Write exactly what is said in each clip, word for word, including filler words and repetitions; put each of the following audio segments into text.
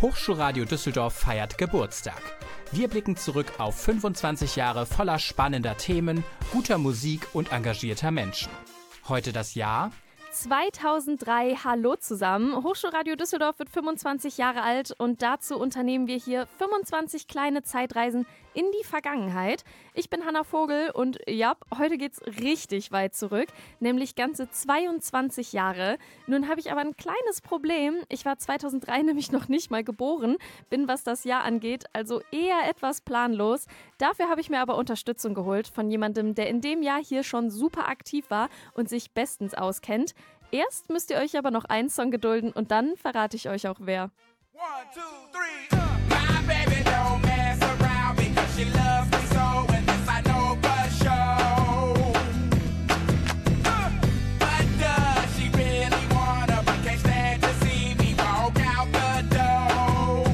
Hochschulradio Düsseldorf feiert Geburtstag. Wir blicken zurück auf fünfundzwanzig Jahre voller spannender Themen, guter Musik und engagierter Menschen. Heute das Jahr zweitausenddrei, hallo zusammen. Hochschulradio Düsseldorf wird fünfundzwanzig Jahre alt und dazu unternehmen wir hier fünfundzwanzig kleine Zeitreisen in die Vergangenheit. Ich bin Hanna Vogel und ja, heute geht's richtig weit zurück, nämlich ganze zweiundzwanzig Jahre. Nun habe ich aber ein kleines Problem. Ich war zweitausenddrei nämlich noch nicht mal geboren, bin, was das Jahr angeht, also eher etwas planlos. Dafür habe ich mir aber Unterstützung geholt von jemandem, der in dem Jahr hier schon super aktiv war und sich bestens auskennt. Erst müsst ihr euch aber noch einen Song gedulden und dann verrate ich euch auch wer. One, two, three, uh. My baby don't mess around because she loves me so, and this I know for sure. Uh. But does she really wanna, but can't stand to see me walk out the door?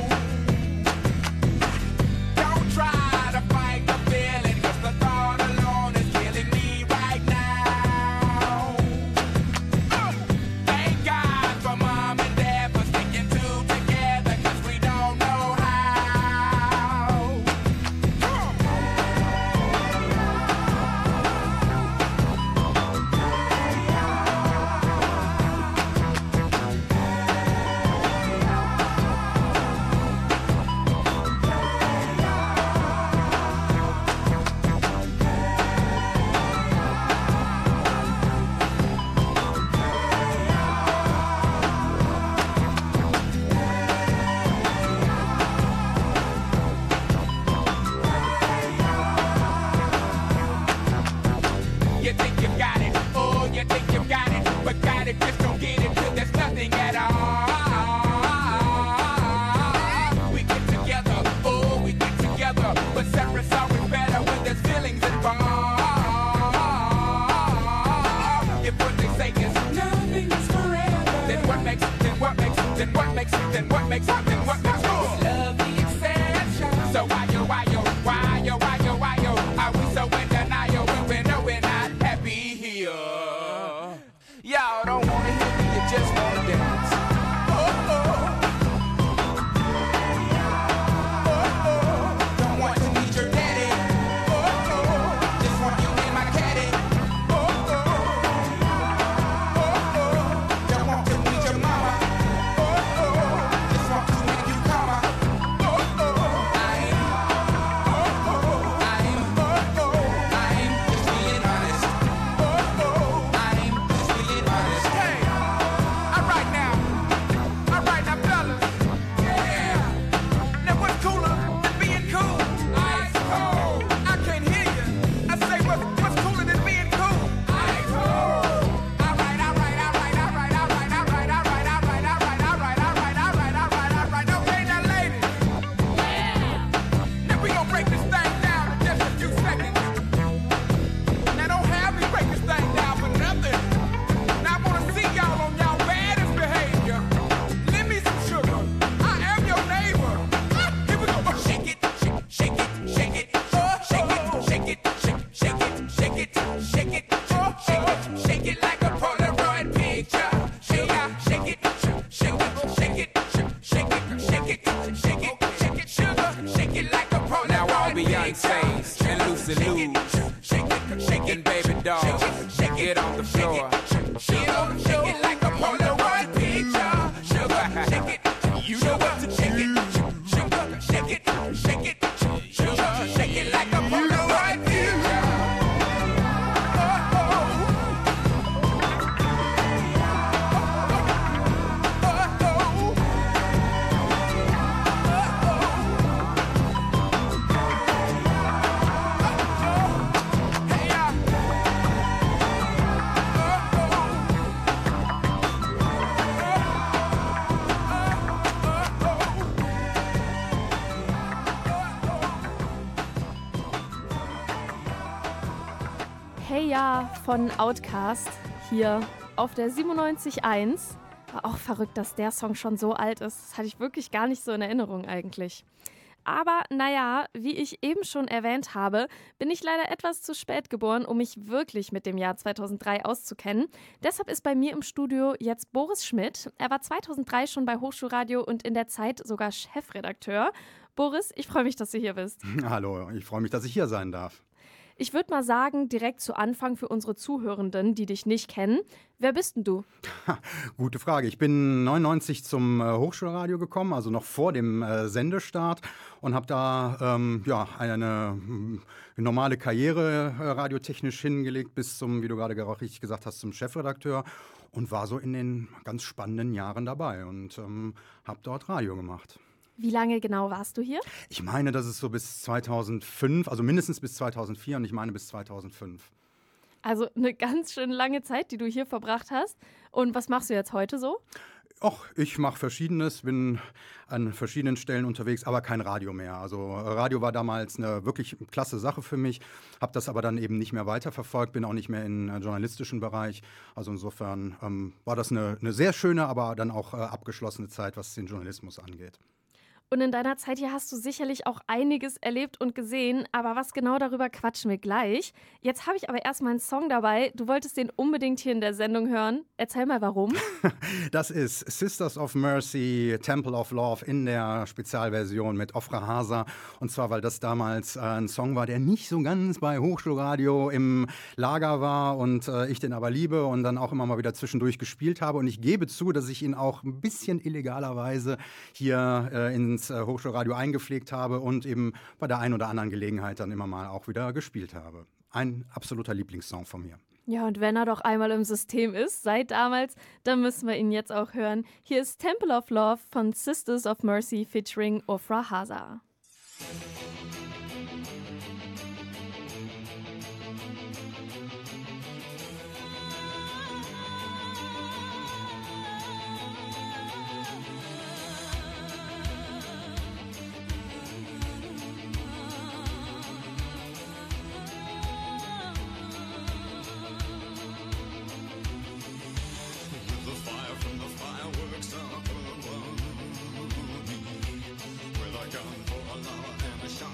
Don't try to fight the feeling, cause the thought alone is killing me right now. Uh. Thank God for mom and dad for sticking two together, cause we don't know how. You think you got it, oh, you think you got it, but got it, just don't get it till there's nothing at all. We get together, oh, we get together, but separate's always better when there's feelings involved. If what they say is nothing is forever, then what makes, then what makes, then what makes, then what makes, then what makes us love the exception? So why yo, why yo, why yo, why yo, why yo, are we so in denial when we know we're not happy here? Y'all don't wanna hear me, you just wanna dance. Oh, oh. Oh, oh. Don't want to meet your daddy. Oh, oh. Just want you in my caddy. Oh, oh. Oh, oh. Don't want to meet your mama. Oh, oh. Just want to make you calmer. Oh, oh. I'm, oh, oh. I'm, oh, oh. I'm just being honest. Oh, oh. I'm just being honest. Hey, all right now, all right now, fellas. Yeah. Now what's cooler than being cool? Ice cold. I can't hear you. I say what, what's cooler than being cool? Ice cold. All right, all right, all right, all right, all right, all right, all right, all right, all right, all right, all right, all right, all right, all right. Okay, now, ladies. Yeah. Now we gonna break this thing down in just a few seconds. Now don't have me break this thing down for nothing. Now I wanna see y'all on y'all baddest behavior. Lend me some sugar. I am your neighbor. Ah, here we go. Oh, shake it, shake, shake it, shake it. Oh, shake it, shake it, shake, shake it, shake it, shake it. Oh, shake it, shake it like a Polaroid picture. Shake it, shake it, shake it, shake it, shake it, shake it, shake it, shake it, sugar. Shake it like a Polaroid Now all picture. Beyonce's and Lucy Lou's Shake it, shake it, and Baby Doll, get on the floor. Shake it, shake it like a Polaroid picture. Sugar, shake it, you know what to shake it. Sugar, shake it, shake it, sugar, shake it like a Polaroid picture. Oh, oh. Oh, oh. Hey, uh. Hey ja von Outkast hier auf der siebenundneunzig Komma eins. War auch verrückt, dass der Song schon so alt ist. Das hatte ich wirklich gar nicht so in Erinnerung eigentlich. Aber naja, wie ich eben schon erwähnt habe, bin ich leider etwas zu spät geboren, um mich wirklich mit dem Jahr zweitausenddrei auszukennen. Deshalb ist bei mir im Studio jetzt Boris Schmidt. Er war zweitausenddrei schon bei Hochschulradio und in der Zeit sogar Chefredakteur. Boris, ich freue mich, dass du hier bist. Hallo, ich freue mich, dass ich hier sein darf. Ich würde mal sagen, direkt zu Anfang für unsere Zuhörenden, die dich nicht kennen. Wer bist denn du? Gute Frage. Ich bin neunundneunzig zum äh, Hochschulradio gekommen, also noch vor dem äh, Sendestart und habe da ähm, ja, eine, eine normale Karriere äh, radiotechnisch hingelegt bis zum, wie du gerade auch richtig gesagt hast, zum Chefredakteur und war so in den ganz spannenden Jahren dabei und ähm, habe dort Radio gemacht. Wie lange genau warst du hier? Ich meine, das ist so bis zweitausendfünf, also mindestens bis zweitausendvier und ich meine bis zweitausendfünf. Also eine ganz schön lange Zeit, die du hier verbracht hast. Und was machst du jetzt heute so? Och, ich mache Verschiedenes, bin an verschiedenen Stellen unterwegs, aber kein Radio mehr. Also Radio war damals eine wirklich klasse Sache für mich, habe das aber dann eben nicht mehr weiterverfolgt, bin auch nicht mehr im journalistischen Bereich. Also insofern ähm, war das eine, eine sehr schöne, aber dann auch äh, abgeschlossene Zeit, was den Journalismus angeht. Und in deiner Zeit hier hast du sicherlich auch einiges erlebt und gesehen, aber was genau darüber quatschen wir gleich. Jetzt habe ich aber erstmal einen Song dabei. Du wolltest den unbedingt hier in der Sendung hören. Erzähl mal, warum. Das ist Sisters of Mercy, Temple of Love in der Spezialversion mit Ofra Hasa. Und zwar, weil das damals äh, ein Song war, der nicht so ganz bei Hochschulradio im Lager war und äh, ich den aber liebe und dann auch immer mal wieder zwischendurch gespielt habe. Und ich gebe zu, dass ich ihn auch ein bisschen illegalerweise hier äh, in Hochschulradio eingepflegt habe und eben bei der einen oder anderen Gelegenheit dann immer mal auch wieder gespielt habe. Ein absoluter Lieblingssong von mir. Ja, und wenn er doch einmal im System ist, seit damals, dann müssen wir ihn jetzt auch hören. Hier ist Temple of Love von Sisters of Mercy featuring Ofra Hasa. With a gun for a lover and a shot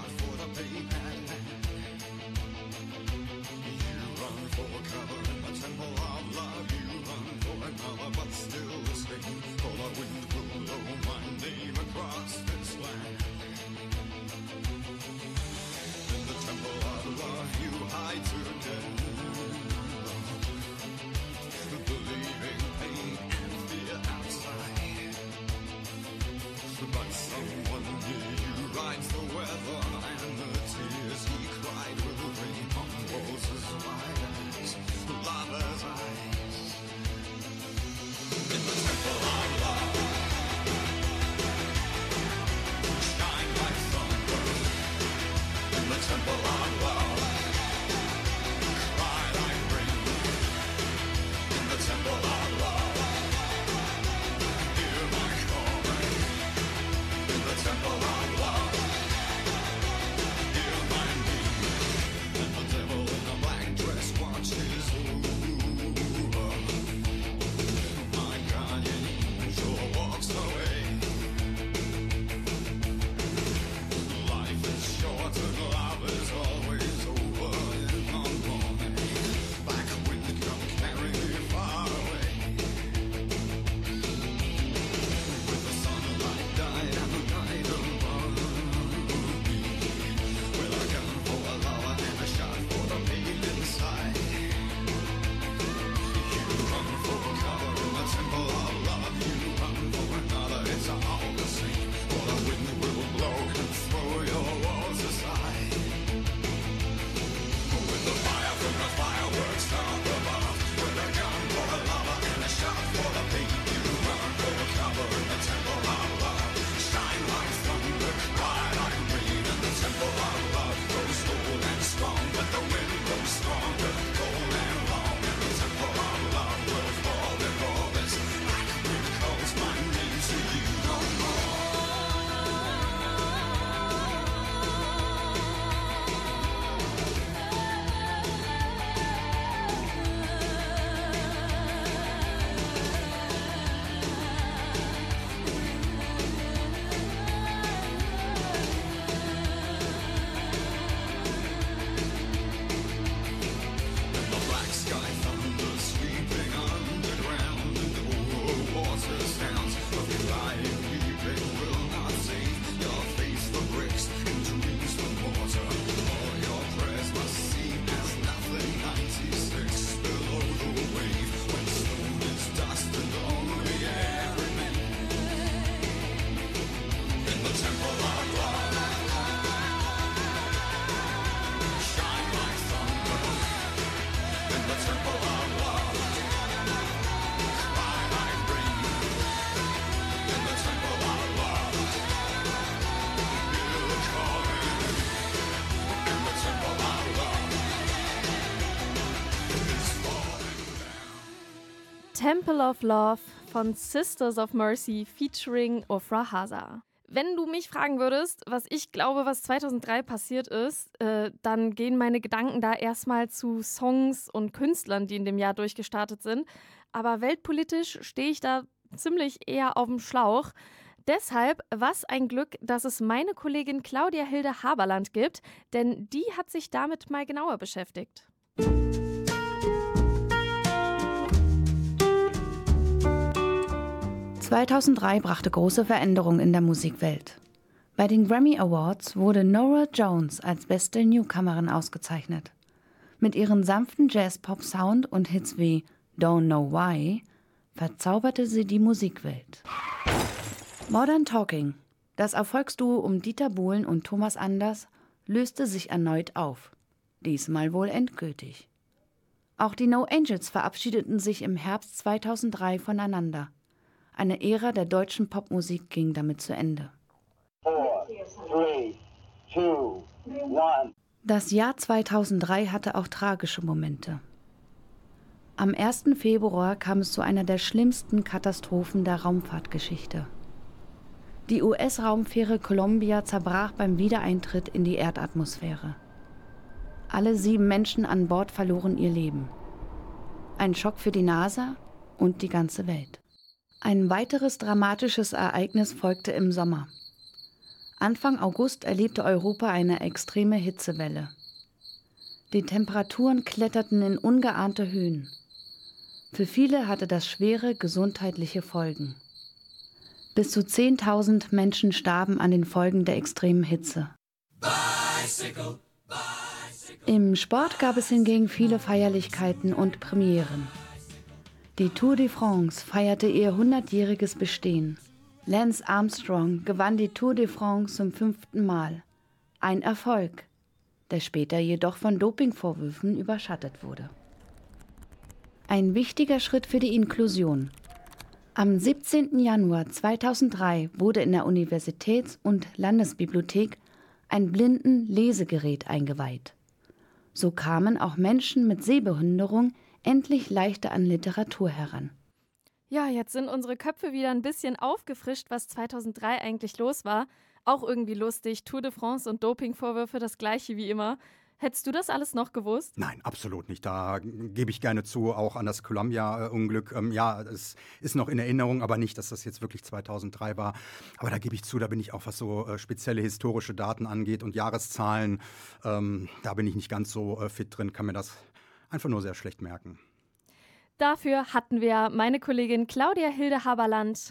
Temple of Love von Sisters of Mercy featuring Ofra Haza. Wenn du mich fragen würdest, was ich glaube, was zweitausenddrei passiert ist, äh, dann gehen meine Gedanken da erstmal zu Songs und Künstlern, die in dem Jahr durchgestartet sind. Aber weltpolitisch stehe ich da ziemlich eher auf dem Schlauch. Deshalb, was ein Glück, dass es meine Kollegin Claudia Hilde Haberland gibt, denn die hat sich damit mal genauer beschäftigt. zweitausenddrei brachte große Veränderungen in der Musikwelt. Bei den Grammy Awards wurde Norah Jones als beste Newcomerin ausgezeichnet. Mit ihrem sanften Jazz-Pop-Sound und Hits wie Don't Know Why verzauberte sie die Musikwelt. Modern Talking, das Erfolgsduo um Dieter Bohlen und Thomas Anders, löste sich erneut auf. Diesmal wohl endgültig. Auch die No Angels verabschiedeten sich im Herbst zweitausenddrei voneinander. Eine Ära der deutschen Popmusik ging damit zu Ende. Four, three, two, one. Das Jahr zweitausenddrei hatte auch tragische Momente. Am ersten Februar kam es zu einer der schlimmsten Katastrophen der Raumfahrtgeschichte. Die U S-Raumfähre Columbia zerbrach beim Wiedereintritt in die Erdatmosphäre. Alle sieben Menschen an Bord verloren ihr Leben. Ein Schock für die NASA und die ganze Welt. Ein weiteres dramatisches Ereignis folgte im Sommer. Anfang August erlebte Europa eine extreme Hitzewelle. Die Temperaturen kletterten in ungeahnte Höhen. Für viele hatte das schwere gesundheitliche Folgen. Bis zu zehntausend Menschen starben an den Folgen der extremen Hitze. Bicycle, bicycle. Im Sport gab es hingegen viele Feierlichkeiten und Premieren. Die Tour de France feierte ihr hundertjähriges Bestehen. Lance Armstrong gewann die Tour de France zum fünften Mal. Ein Erfolg, der später jedoch von Dopingvorwürfen überschattet wurde. Ein wichtiger Schritt für die Inklusion. Am siebzehnten Januar zweitausenddrei wurde in der Universitäts- und Landesbibliothek ein Blinden-Lesegerät eingeweiht. So kamen auch Menschen mit Sehbehinderung endlich leichter an Literatur heran. Ja, jetzt sind unsere Köpfe wieder ein bisschen aufgefrischt, was zweitausenddrei eigentlich los war. Auch irgendwie lustig, Tour de France und Dopingvorwürfe, das gleiche wie immer. Hättest du das alles noch gewusst? Nein, absolut nicht. Da gebe ich gerne zu, auch an das Columbia-Unglück. Ähm, ja, es ist noch in Erinnerung, aber nicht, dass das jetzt wirklich zweitausenddrei war. Aber da gebe ich zu, da bin ich auch, was so äh, spezielle historische Daten angeht und Jahreszahlen, ähm, da bin ich nicht ganz so äh, fit drin, kann mir das einfach nur sehr schlecht merken. Dafür hatten wir meine Kollegin Claudia Hilde Haberland.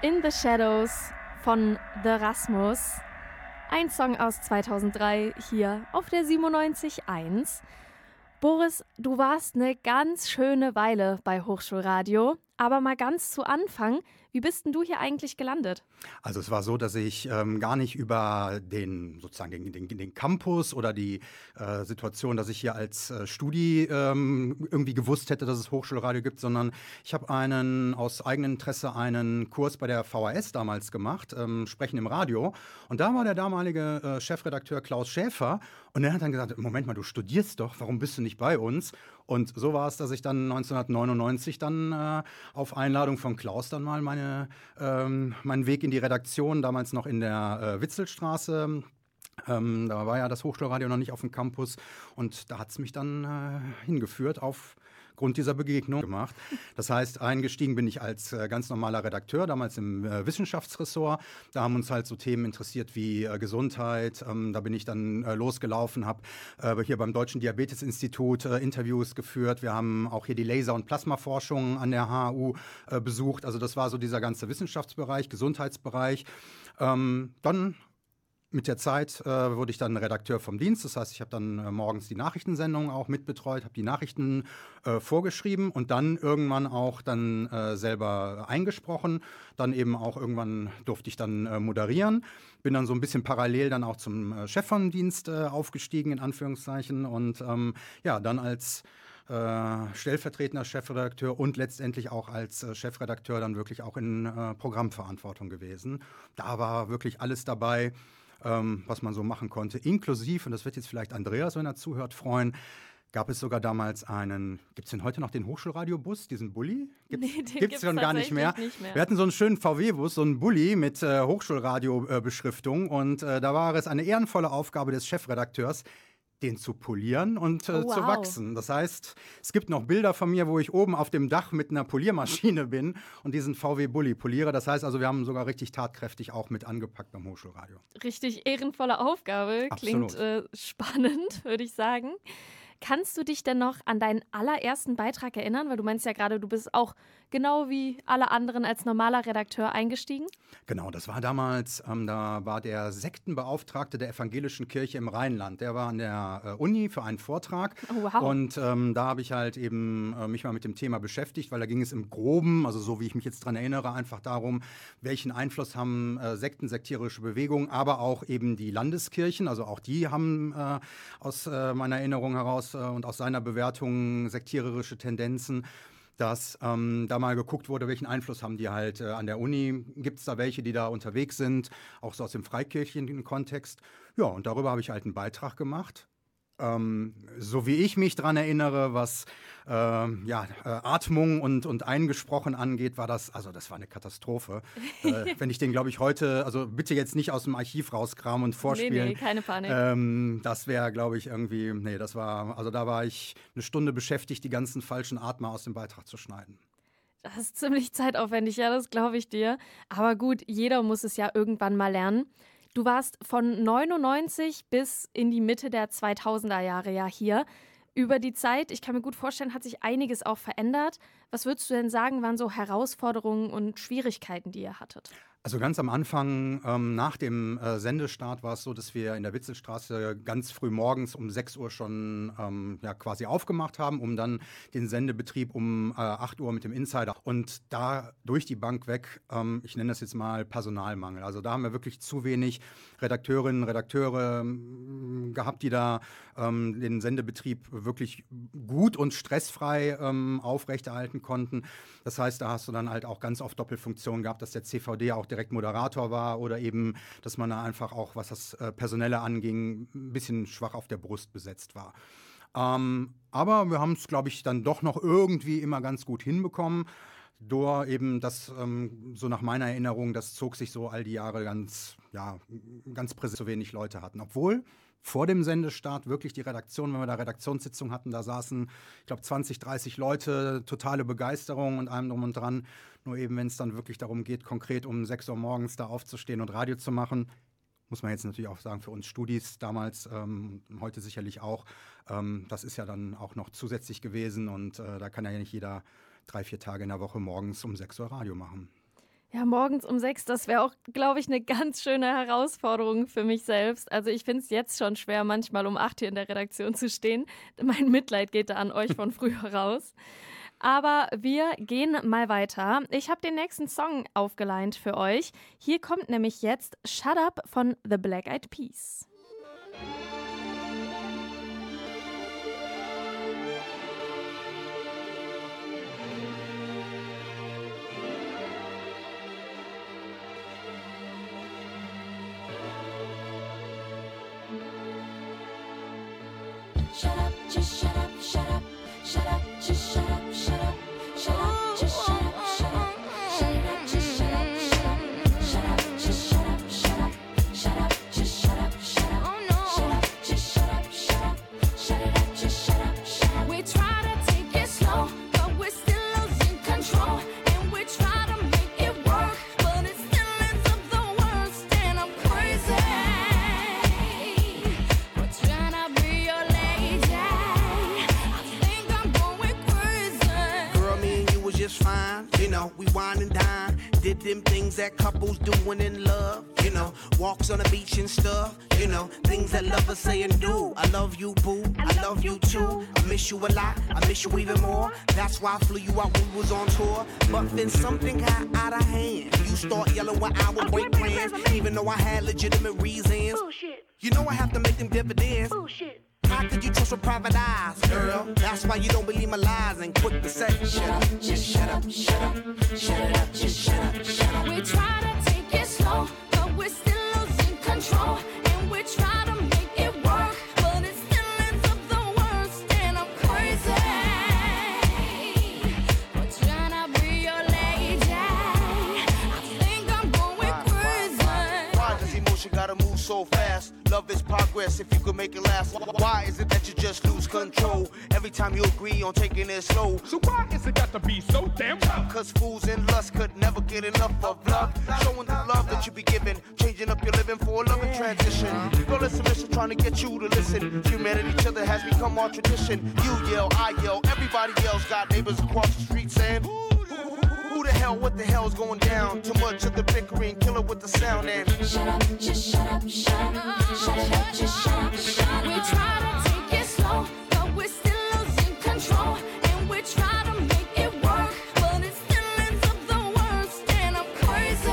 In the Shadows von The Rasmus. Ein Song aus zweitausenddrei hier auf der siebenundneunzig Komma eins. Boris, du warst eine ganz schöne Weile bei Hochschulradio, aber mal ganz zu Anfang, wie bist denn du hier eigentlich gelandet? Also es war so, dass ich ähm, gar nicht über den sozusagen den, den, den Campus oder die äh, Situation, dass ich hier als äh, Studi ähm, irgendwie gewusst hätte, dass es Hochschulradio gibt, sondern ich habe einen aus eigenem Interesse einen Kurs bei der V H S damals gemacht, ähm, Sprechen im Radio. Und da war der damalige äh, Chefredakteur Klaus Schäfer und der hat dann gesagt, Moment mal, du studierst doch, warum bist du nicht bei uns? Und so war es, dass ich dann neunzehnhundertneunundneunzig dann äh, auf Einladung von Klaus dann mal meine, ähm, meinen Weg in die Redaktion, damals noch in der äh, Witzelstraße. Ähm, da war ja das Hochschulradio noch nicht auf dem Campus und da hat es mich dann äh, hingeführt auf Grund dieser Begegnung gemacht. Das heißt, eingestiegen bin ich als äh, ganz normaler Redakteur, damals im äh, Wissenschaftsressort. Da haben uns halt so Themen interessiert wie äh, Gesundheit. Ähm, da bin ich dann äh, losgelaufen, habe äh, hier beim Deutschen Diabetesinstitut äh, Interviews geführt. Wir haben auch hier die Laser- und Plasmaforschung an der H A U äh, besucht. Also das war so dieser ganze Wissenschaftsbereich, Gesundheitsbereich. Ähm, dann Mit der Zeit äh, wurde ich dann Redakteur vom Dienst. Das heißt, ich habe dann äh, morgens die Nachrichtensendungen auch mitbetreut, habe die Nachrichten äh, vorgeschrieben und dann irgendwann auch dann äh, selber eingesprochen. Dann eben auch irgendwann durfte ich dann äh, moderieren. Bin dann so ein bisschen parallel dann auch zum äh, Chef vom Dienst äh, aufgestiegen, in Anführungszeichen. Und ähm, ja, dann als Äh, stellvertretender Chefredakteur und letztendlich auch als äh, Chefredakteur dann wirklich auch in äh, Programmverantwortung gewesen. Da war wirklich alles dabei, ähm, was man so machen konnte. Inklusiv, und das wird jetzt vielleicht Andreas, wenn er zuhört, freuen, gab es sogar damals einen, gibt es denn heute noch den Hochschulradiobus, diesen Bulli? Gibt's, Nee, den gibt's schon gar nicht mehr. nicht mehr. Wir hatten so einen schönen V W-Bus, so einen Bulli mit äh, Hochschulradio-Beschriftung und äh, da war es eine ehrenvolle Aufgabe des Chefredakteurs, den zu polieren und äh, Oh, wow. zu wachsen. Das heißt, es gibt noch Bilder von mir, wo ich oben auf dem Dach mit einer Poliermaschine bin und diesen V W-Bulli poliere. Das heißt also, wir haben sogar richtig tatkräftig auch mit angepackt beim Hochschulradio. Richtig ehrenvolle Aufgabe. Absolut. Klingt äh, spannend, würde ich sagen. Kannst du dich denn noch an deinen allerersten Beitrag erinnern? Weil du meinst ja gerade, du bist auch genau wie alle anderen als normaler Redakteur eingestiegen. Genau, das war damals, ähm, da war der Sektenbeauftragte der Evangelischen Kirche im Rheinland. Der war an der äh, Uni für einen Vortrag. Oh, wow. Und ähm, da habe ich halt eben äh, mich mal mit dem Thema beschäftigt, weil da ging es im Groben, also so wie ich mich jetzt dran erinnere, einfach darum, welchen Einfluss haben äh, Sekten, sektierische Bewegungen, aber auch eben die Landeskirchen, also auch die haben äh, aus äh, meiner Erinnerung heraus äh, und aus seiner Bewertung sektiererische Tendenzen. Dass ähm, da mal geguckt wurde, welchen Einfluss haben die halt äh, an der Uni. Gibt es da welche, die da unterwegs sind, auch so aus dem freikirchlichen Kontext. Ja, und darüber habe ich halt einen Beitrag gemacht. Ähm, so wie ich mich dran erinnere, was ähm, ja, äh, Atmung und, und Eingesprochen angeht, war das, also das war eine Katastrophe. äh, wenn ich den, glaube ich, heute, also bitte jetzt nicht aus dem Archiv rauskramen und vorspielen. Nee, nee, keine Panik. Ähm, das wäre, glaube ich, irgendwie, nee, das war, also da war ich eine Stunde beschäftigt, die ganzen falschen Atmer aus dem Beitrag zu schneiden. Das ist ziemlich zeitaufwendig, ja, das glaube ich dir. Aber gut, jeder muss es ja irgendwann mal lernen. Du warst von neunundneunzig bis in die Mitte der zweitausender Jahre ja hier. Über die Zeit, ich kann mir gut vorstellen, hat sich einiges auch verändert. Was würdest du denn sagen, waren so Herausforderungen und Schwierigkeiten, die ihr hattet? Also ganz am Anfang, ähm, nach dem äh, Sendestart, war es so, dass wir in der Witzelstraße ganz früh morgens um sechs Uhr schon ähm, ja, quasi aufgemacht haben, um dann den Sendebetrieb um äh, acht Uhr mit dem Insider. Und da durch die Bank weg, ähm, ich nenne das jetzt mal Personalmangel. Also da haben wir wirklich zu wenig Redakteurinnen, Redakteure ähm, gehabt, die da ähm, den Sendebetrieb wirklich gut und stressfrei ähm, aufrechterhalten konnten. Das heißt, da hast du dann halt auch ganz oft Doppelfunktionen gehabt, dass der C V D auch direkt Moderator war oder eben, dass man da einfach auch, was das äh, Personelle anging, ein bisschen schwach auf der Brust besetzt war. Ähm, aber wir haben es, glaube ich, dann doch noch irgendwie immer ganz gut hinbekommen. Durch eben das, ähm, so nach meiner Erinnerung, das zog sich so all die Jahre ganz, ja, ganz präsent, so wenig Leute hatten. Obwohl vor dem Sendestart wirklich die Redaktion, wenn wir da Redaktionssitzung hatten, da saßen, ich glaube, zwanzig, dreißig Leute, totale Begeisterung und allem drum und dran. Nur eben, wenn es dann wirklich darum geht, konkret um sechs Uhr morgens da aufzustehen und Radio zu machen, muss man jetzt natürlich auch sagen, für uns Studis damals, ähm, heute sicherlich auch, ähm, das ist ja dann auch noch zusätzlich gewesen und äh, da kann ja nicht jeder drei, vier Tage in der Woche morgens um sechs Uhr Radio machen. Ja, morgens um sechs, das wäre auch, glaube ich, eine ganz schöne Herausforderung für mich selbst. Also ich finde es jetzt schon schwer, manchmal um acht hier in der Redaktion zu stehen. Mein Mitleid geht da an euch von früher raus. Aber wir gehen mal weiter. Ich habe den nächsten Song aufgeleint für euch. Hier kommt nämlich jetzt Shut Up von The Black Eyed Peas. Shut up, just shut up, shut up, shut up, just shut up, shut up, shut up, just shut up, shut up, shut up, just shut up, shut up, just shut up, shut up, shut up, just shut up, shut up, oh no, shut up, just shut up, shut up, shut it up, just shut up, shut up. We try to take it slow, but we're still losing control, and we try to make it work, but it still ends up the worst, and I'm crazy. We're trying to be your just fine, you know, we wine and dine. Did them things that couples do when in love, you know, walks on the beach and stuff, you know, things that lovers say and do. I love you, boo, I love you too. I miss you a lot, I miss you even more. That's why I flew you out when we was on tour. But then something got out of hand. You start yelling when I would break plans, even though I had legitimate reasons. Bullshit. You know I have to make them dividends. Bullshit. How could you trust with private eyes, girl? That's why you don't believe my lies and quick to say, shut up, just shut up, shut up, shut it up, just shut up, shut up. We try to take it slow, but we're still losing control, and we try to make it work, but it still ends up the worst, and I'm crazy. We're trying to be your lady. I think I'm going crazy. Why, why, why does emotion gotta move so fast? Love is progress if you could make it last. Why is it that you just lose control every time you agree on taking it slow? So why is it got to be so damn tough? Cause fools in lust could never get enough of love. Showing the love that you be giving, changing up your living for a loving transition. Girl, it's a mission trying to get you to listen. Humanity, each other has become our tradition. You yell, I yell, everybody else got neighbors across the street saying, who the hell, what the hell's going down? Too much of the bickering, kill it with the sound and shut up, just shut up, shut up, shut it up, just shut up, shut up. We try to take it slow, but we're still losing control, and we try to make it work, but it still ends up the worst, and I'm crazy.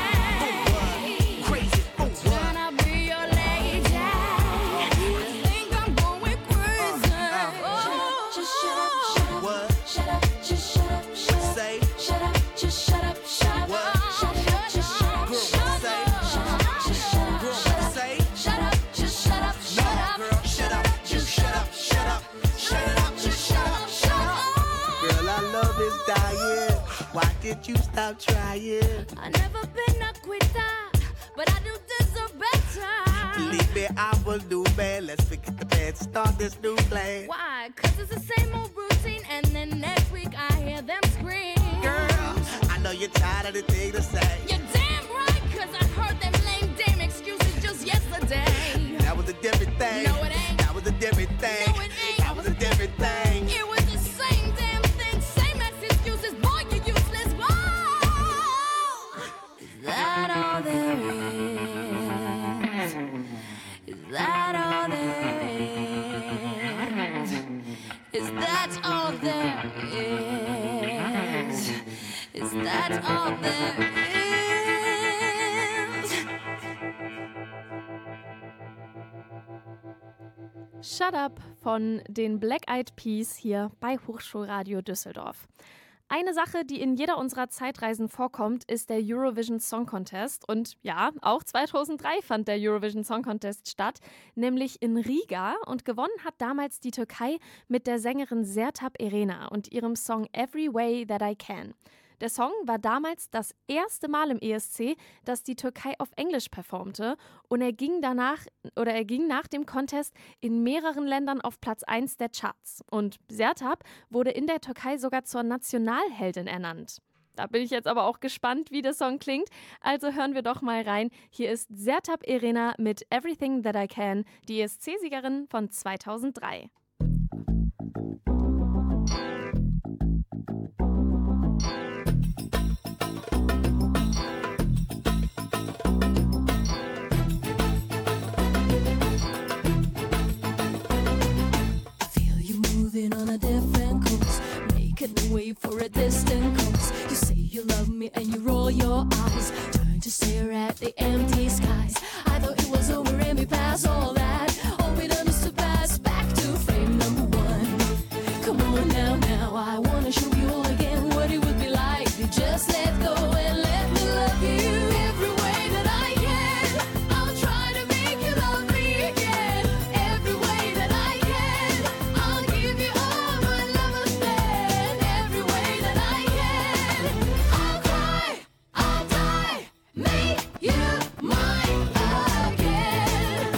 Crazy, oh what? Trying to be your lady. I think I'm going crazy. Oh, just shut up, shut up, what? Shut up, just shut up, shut up. Say, shut up, just shut up, shut up. What? Shut up, just shut up, shut up. Say, shut up, just shut up, shut up. say, Shut up, just shut up, shut up. girl, shut up, just shut up, shut up, shut it up, just shut up, shut up. Girl, our love is dying. Why did you stop trying? I never been a quitter, but I do deserve better. Believe me, I will do bad. Let's forget the bad, start this new plan. Why? Cause it's the same old routine, and then next week I hear them scream. Girl, I know you're tired of the thing to say. You're damn right, cause I heard them lame damn excuses just yesterday. That was a different thing. No, it ain't. That was a different thing. No, it ain't. That was a different thing. It was the same damn thing, same as excuses. Boy, you useless. Whoa! Is that all there is? Is that all there is? Is that all there is? Is that all there is? Shut Up von den Black Eyed Peas hier bei Hochschulradio Düsseldorf. Eine Sache, die in jeder unserer Zeitreisen vorkommt, ist der Eurovision Song Contest. Und ja, auch zweitausenddrei fand der Eurovision Song Contest statt, nämlich in Riga. Und gewonnen hat damals die Türkei mit der Sängerin Sertab Erener und ihrem Song Every Way That I Can. Der Song war damals das erste Mal im E S C, dass die Türkei auf Englisch performte, und er ging danach oder er ging nach dem Contest in mehreren Ländern auf Platz eins der Charts. Und Sertab wurde in der Türkei sogar zur Nationalheldin ernannt. Da bin ich jetzt aber auch gespannt, wie der Song klingt. Also hören wir doch mal rein. Hier ist Sertab Erener mit Everything That I Can, die E S C-Siegerin von zweitausenddrei. and wait for a distant coast. You say you love me and you roll your eyes, turn to stare at the empty skies. I thought it was over and we passed all that. All we done is to pass back to frame number one. Come on now, now, I wanna show you all again what it would be like to just let go and let me love you every way that I can. I'll try to make you love me again every way that I can. I'll give you all my love again every way that I can. I'll cry, I'll die, make you mine again.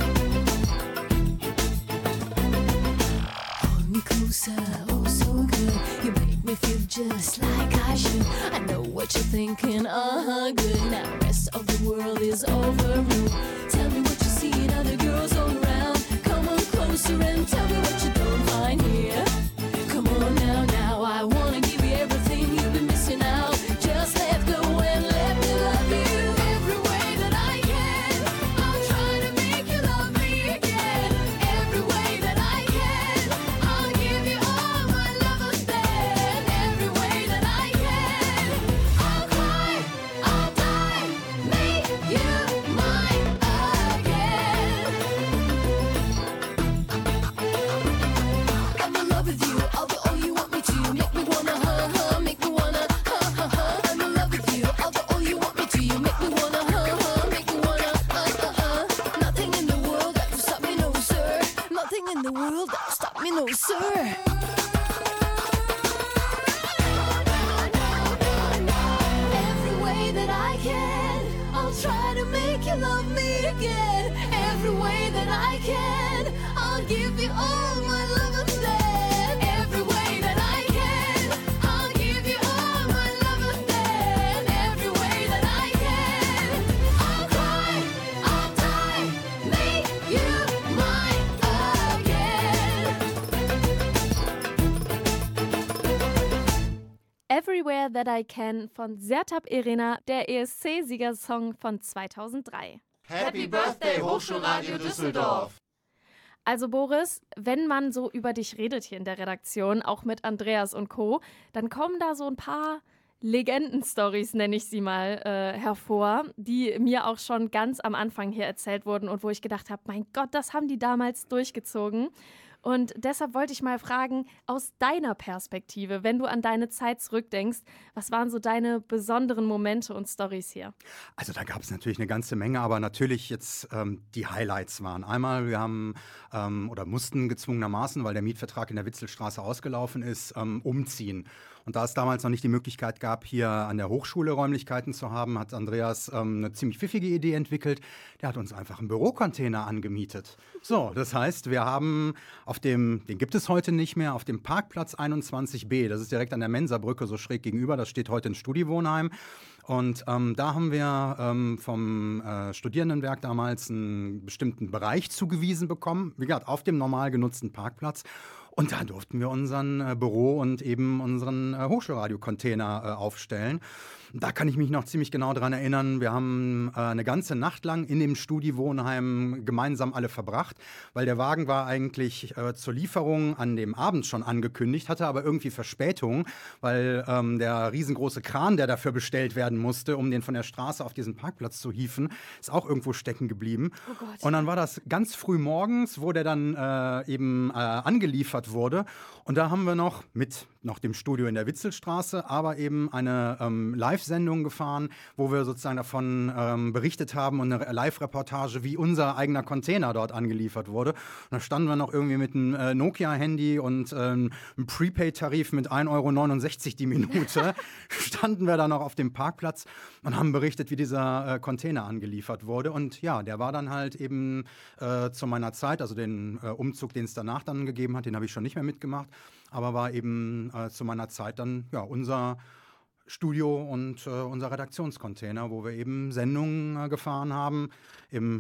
Hold me closer, oh so good. You make me feel just like I should. I know what you're thinking, uh-huh, good. Now the rest of the world is overruled. Tell me what you see in other girls all around. Come on closer and tell me what you don't find here. Come on now, now, I wanna give you everything you've been missing out. Just let go and let me love you every way that I can. I'll try to make you love me again every way that I can. I'll give you all my love again every way that I can. I'll cry, I'll die, make you mine again. I'm in love with you, I'll do all you want me to. You make me wanna, huh, huh, make me wanna, huh, huh, huh. I'm in love with you, I'll do all you want me to. You make me wanna, huh, huh, make me wanna, uh, uh, uh. Nothing in the world that will stop me, no sir. Nothing in the world that will stop me, no sir. Every way that I can, I'll try to make you love me again. Every way that I can, I'll give you all my love again. Every way that I can, I'll give you all my love again. Every way that I can, I'll cry, I'll die, make you mine again. Everywhere That I Can von Sertab Erener, der E S C-Siegersong von zweitausenddrei. Happy Birthday, Hochschulradio Düsseldorf! Also Boris, wenn man so über dich redet hier in der Redaktion, auch mit Andreas und Co., dann kommen da so ein paar Legenden-Stories, nenne ich sie mal, äh, hervor, die mir auch schon ganz am Anfang hier erzählt wurden und wo ich gedacht habe, mein Gott, das haben die damals durchgezogen. Und deshalb wollte ich mal fragen, aus deiner Perspektive, wenn du an deine Zeit zurückdenkst, was waren so deine besonderen Momente und Storys hier? Also da gab es natürlich eine ganze Menge, aber natürlich jetzt ähm, die Highlights waren. Einmal, wir haben ähm, oder mussten gezwungenermaßen, weil der Mietvertrag in der Witzelstraße ausgelaufen ist, ähm, umziehen. Und da es damals noch nicht die Möglichkeit gab, hier an der Hochschule Räumlichkeiten zu haben, hat Andreas ähm, eine ziemlich pfiffige Idee entwickelt. Der hat uns einfach einen Bürocontainer angemietet. So, das heißt, wir haben auf dem, den gibt es heute nicht mehr, auf dem Parkplatz einundzwanzig b, das ist direkt an der Mensabrücke so schräg gegenüber, das steht heute ein Studiwohnheim. Und ähm, da haben wir ähm, vom äh, Studierendenwerk damals einen bestimmten Bereich zugewiesen bekommen, wie gesagt, auf dem normal genutzten Parkplatz. Und da durften wir unseren äh, Büro und eben unseren äh, Hochschulradio-Container äh, aufstellen. Da kann ich mich noch ziemlich genau dran erinnern. Wir haben äh, eine ganze Nacht lang in dem Studiwohnheim gemeinsam alle verbracht, weil der Wagen war eigentlich äh, zur Lieferung an dem Abend schon angekündigt, hatte aber irgendwie Verspätung, weil ähm, der riesengroße Kran, der dafür bestellt werden musste, um den von der Straße auf diesen Parkplatz zu hieven, ist auch irgendwo stecken geblieben. Oh Gott. Und dann war das ganz früh morgens, wo der dann äh, eben äh, angeliefert wurde. Und da haben wir noch mit noch dem Studio in der Witzelstraße, aber eben eine ähm, Live-Sendung gefahren, wo wir sozusagen davon ähm, berichtet haben und eine Live-Reportage, wie unser eigener Container dort angeliefert wurde. Und da standen wir noch irgendwie mit einem äh, Nokia-Handy und ähm, einem Prepaid-Tarif mit ein Euro neunundsechzig die Minute, standen wir da noch auf dem Parkplatz und haben berichtet, wie dieser äh, Container angeliefert wurde. Und ja, der war dann halt eben äh, zu meiner Zeit, also den äh, Umzug, den es danach dann gegeben hat, den habe ich schon nicht mehr mitgemacht, aber war eben äh, zu meiner Zeit dann ja unser Studio und äh, unser Redaktionscontainer, wo wir eben Sendungen äh, gefahren haben im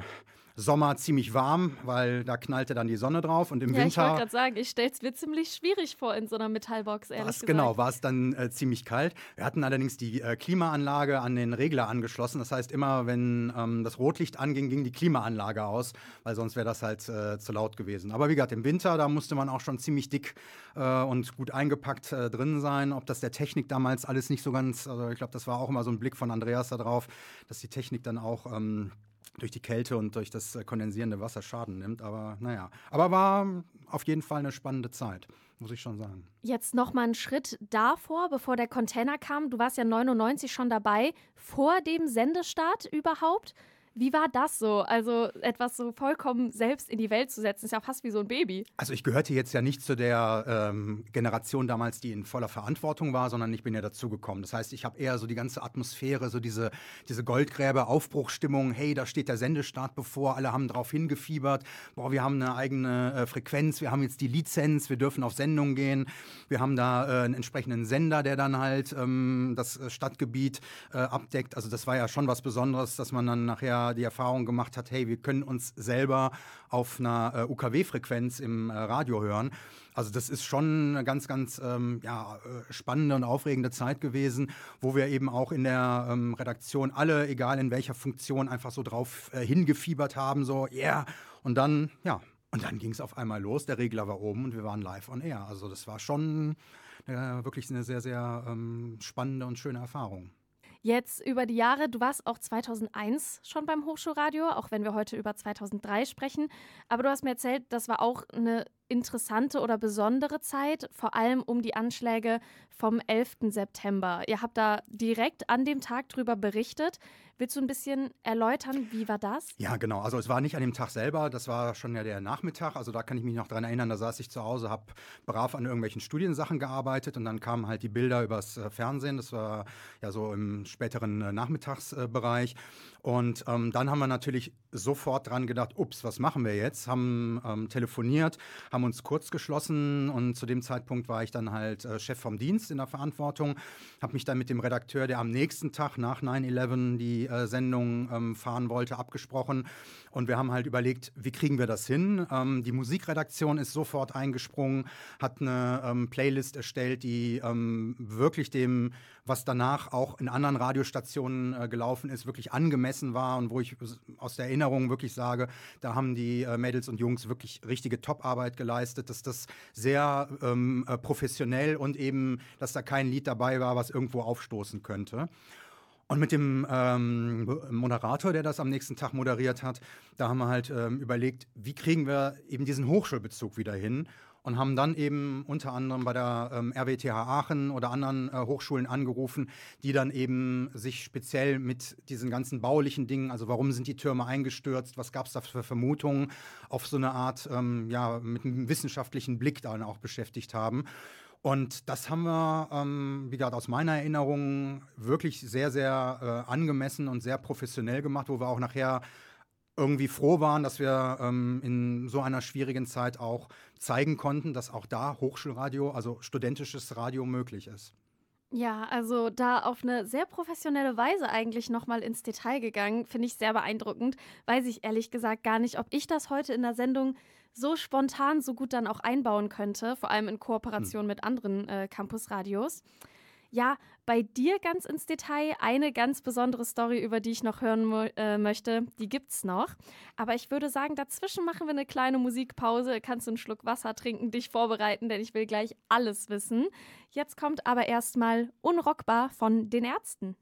Sommer ziemlich warm, weil da knallte dann die Sonne drauf und im ja, Winter... ich wollte gerade sagen, ich stelle es mir ziemlich schwierig vor in so einer Metallbox, ehrlich war's, gesagt. Genau, war es dann äh, ziemlich kalt. Wir hatten allerdings die äh, Klimaanlage an den Regler angeschlossen. Das heißt, immer wenn ähm, das Rotlicht anging, ging die Klimaanlage aus, weil sonst wäre das halt äh, zu laut gewesen. Aber wie gesagt, im Winter, da musste man auch schon ziemlich dick äh, und gut eingepackt äh, drin sein. Ob das der Technik damals alles nicht so ganz, also ich glaube, das war auch immer so ein Blick von Andreas da drauf, dass die Technik dann auch... Ähm, durch die Kälte und durch das kondensierende Wasser Schaden nimmt. Aber naja, aber war auf jeden Fall eine spannende Zeit, muss ich schon sagen. Jetzt noch mal einen Schritt davor, bevor der Container kam. Du warst ja neunundneunzig schon dabei, vor dem Sendestart überhaupt. Wie war das so? Also etwas so vollkommen selbst in die Welt zu setzen, ist ja fast wie so ein Baby. Also ich gehörte jetzt ja nicht zu der ähm, Generation damals, die in voller Verantwortung war, sondern ich bin ja dazugekommen. Das heißt, ich habe eher so die ganze Atmosphäre, so diese, diese Goldgräber-Aufbruchstimmung. Hey, da steht der Sendestart bevor, alle haben drauf hingefiebert. Boah, wir haben eine eigene äh, Frequenz, wir haben jetzt die Lizenz, wir dürfen auf Sendung gehen. Wir haben da äh, einen entsprechenden Sender, der dann halt ähm, das äh, Stadtgebiet äh, abdeckt. Also das war ja schon was Besonderes, dass man dann nachher die Erfahrung gemacht hat, hey, wir können uns selber auf einer äh, U K W-Frequenz im äh, Radio hören. Also das ist schon eine ganz, ganz ähm, ja, äh, spannende und aufregende Zeit gewesen, wo wir eben auch in der ähm, Redaktion alle, egal in welcher Funktion, einfach so drauf äh, hingefiebert haben, so, yeah. Und dann, ja, und dann ging es auf einmal los, der Regler war oben und wir waren live on air. Also das war schon äh, wirklich eine sehr, sehr ähm, spannende und schöne Erfahrung. Jetzt über die Jahre, du warst auch zweitausendeins schon beim Hochschulradio, auch wenn wir heute über zweitausenddrei sprechen. Aber du hast mir erzählt, das war auch eine interessante oder besondere Zeit, vor allem um die Anschläge vom elften September. Ihr habt da direkt an dem Tag drüber berichtet. Willst du ein bisschen erläutern, wie war das? Ja, genau. Also es war nicht an dem Tag selber, das war schon ja der Nachmittag. Also da kann ich mich noch dran erinnern, da saß ich zu Hause, habe brav an irgendwelchen Studiensachen gearbeitet und dann kamen halt die Bilder übers äh, Fernsehen. Das war ja so im späteren äh, Nachmittagsbereich. Und ähm, dann haben wir natürlich sofort dran gedacht, ups, was machen wir jetzt? Haben ähm, telefoniert, haben uns kurz geschlossen und zu dem Zeitpunkt war ich dann halt äh, Chef vom Dienst in der Verantwortung, habe mich dann mit dem Redakteur, der am nächsten Tag nach neun elf die äh, Sendung ähm, fahren wollte, abgesprochen und wir haben halt überlegt, wie kriegen wir das hin? Ähm, die Musikredaktion ist sofort eingesprungen, hat eine ähm, Playlist erstellt, die ähm, wirklich dem, was danach auch in anderen Radiostationen äh, gelaufen ist, wirklich angemessen war und wo ich aus der Erinnerung wirklich sage, da haben die äh, Mädels und Jungs wirklich richtige Top-Arbeit geleistet, dass das sehr ähm, äh, professionell und eben, dass da kein Lied dabei war, was irgendwo aufstoßen könnte. Und mit dem ähm, Moderator, der das am nächsten Tag moderiert hat, da haben wir halt ähm, überlegt, wie kriegen wir eben diesen Hochschulbezug wieder hin und haben dann eben unter anderem bei der ähm, R W T H Aachen oder anderen äh, Hochschulen angerufen, die dann eben sich speziell mit diesen ganzen baulichen Dingen, also warum sind die Türme eingestürzt, was gab es da für Vermutungen, auf so eine Art, ähm, ja, mit einem wissenschaftlichen Blick dann auch beschäftigt haben. Und das haben wir, ähm, wie gesagt, aus meiner Erinnerung wirklich sehr, sehr äh, angemessen und sehr professionell gemacht, wo wir auch nachher irgendwie froh waren, dass wir ähm, in so einer schwierigen Zeit auch zeigen konnten, dass auch da Hochschulradio, also studentisches Radio möglich ist. Ja, also da auf eine sehr professionelle Weise eigentlich nochmal ins Detail gegangen, finde ich sehr beeindruckend. Weiß ich ehrlich gesagt gar nicht, ob ich das heute in der Sendung so spontan, so gut dann auch einbauen könnte, vor allem in Kooperation hm. mit anderen äh, Campusradios. Ja, bei dir ganz ins Detail eine ganz besondere Story, über die ich noch hören mo- äh, möchte, die gibt's noch. Aber ich würde sagen, dazwischen machen wir eine kleine Musikpause. Kannst du einen Schluck Wasser trinken, dich vorbereiten, denn ich will gleich alles wissen. Jetzt kommt aber erstmal Unrockbar von den Ärzten.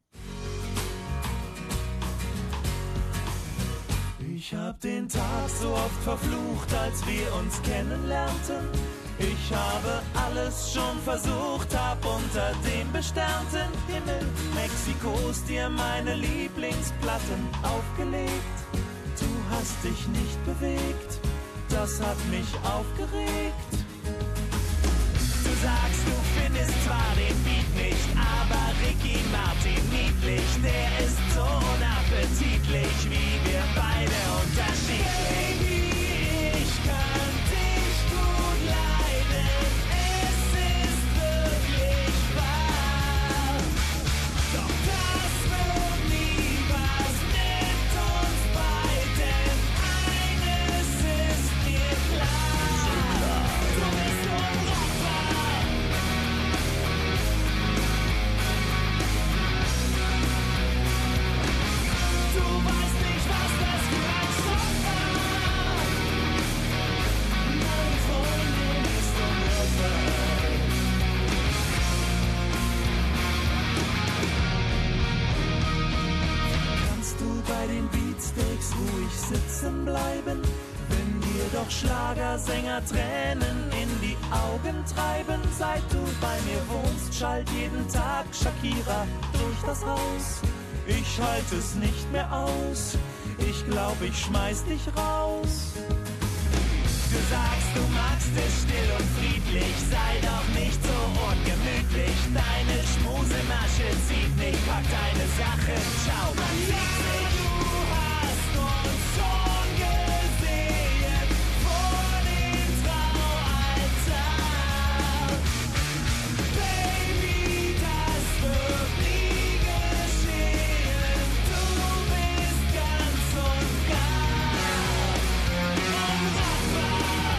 Ich hab den Tag so oft verflucht, als wir uns kennenlernten. Ich habe alles schon versucht, hab unter dem besternten Himmel Mexikos dir meine Lieblingsplatten aufgelegt. Du hast dich nicht bewegt, das hat mich aufgeregt. Du sagst, du findest zwar den Beat nicht, aber Ricky Martin niedlich, der ist so unappetitlich, wie wir beide unterschiedlich. Baby, ich kann dich gut leiden, es ist wirklich wahr. Doch das wird nie was mit uns beiden bleiben. Wenn dir doch Schlagersänger Tränen in die Augen treiben, seit du bei mir wohnst, schallt jeden Tag Shakira durch das Haus. Ich halte es nicht mehr aus, ich glaub, ich schmeiß dich raus. Du sagst, du magst es still und friedlich, sei doch nicht so ungemütlich. Deine Schmusemasche zieht nicht, pack deine Sachen, ciao, man sieht sich. Du hast uns schon gesehen vor dem Traualtar. Baby, das wird nie geschehen, du bist ganz und gar unrockbar.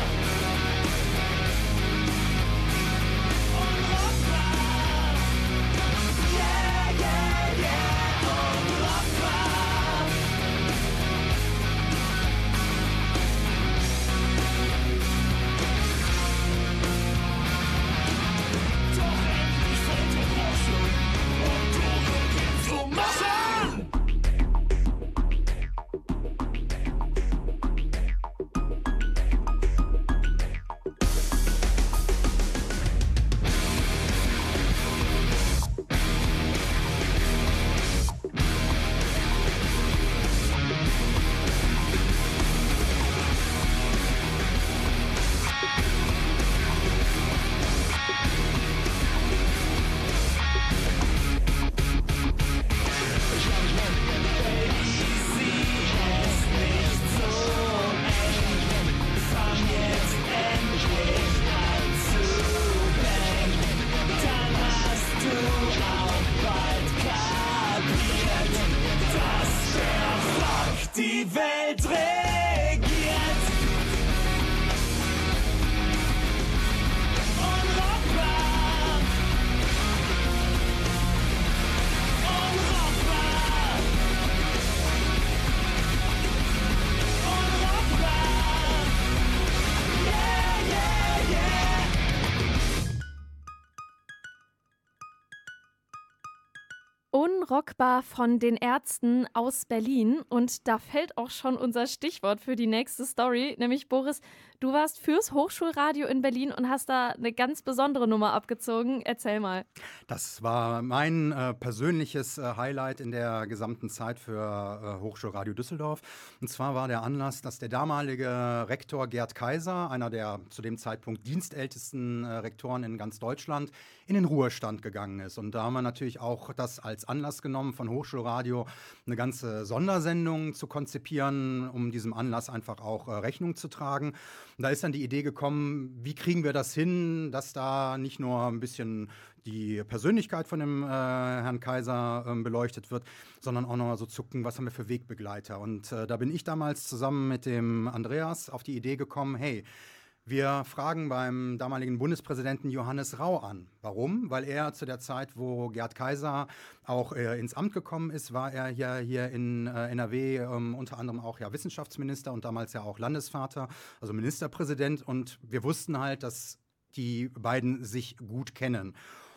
Unrockbar. Yeah, yeah, yeah, unrockbar. Doch endlich fällt der Groschen und du beginnst zu machen. Die Welt regiert. Unrockbar. Unrockbar. Unrockbar. Yeah, yeah, yeah. Unrockbar von den Ärzten aus Berlin. Und da fällt auch schon unser Stichwort für die nächste Story. Nämlich, Boris, du warst fürs Hochschulradio in Berlin und hast da eine ganz besondere Nummer abgezogen. Erzähl mal. Das war mein äh, persönliches äh, Highlight in der gesamten Zeit für äh, Hochschulradio Düsseldorf. Und zwar war der Anlass, dass der damalige Rektor Gerd Kaiser, einer der zu dem Zeitpunkt dienstältesten äh, Rektoren in ganz Deutschland, in den Ruhestand gegangen ist. Und da haben wir natürlich auch das als Anlass genommen, von Hochschulradio eine ganze Sondersendung zu konzipieren, um diesem Anlass einfach auch äh, Rechnung zu tragen. Und da ist dann die Idee gekommen, wie kriegen wir das hin, dass da nicht nur ein bisschen die Persönlichkeit von dem äh, Herrn Kaiser äh, beleuchtet wird, sondern auch noch mal so zucken, was haben wir für Wegbegleiter. Und äh, da bin ich damals zusammen mit dem Andreas auf die Idee gekommen, hey, wir fragen beim damaligen Bundespräsidenten Johannes Rau an. Warum? Weil er zu der Zeit, wo Gerd Kaiser auch äh, ins Amt gekommen ist, war er hier, hier in äh, N R W ähm, unter anderem auch ja, Wissenschaftsminister und damals ja auch Landesvater, also Ministerpräsident. Und wir wussten halt, dass die beiden sich gut kennen.